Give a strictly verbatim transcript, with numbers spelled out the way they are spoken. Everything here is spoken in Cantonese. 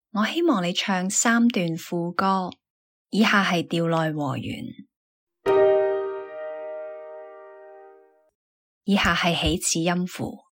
我希望你唱三段副歌，以下係調內和弦，以下係起始音符。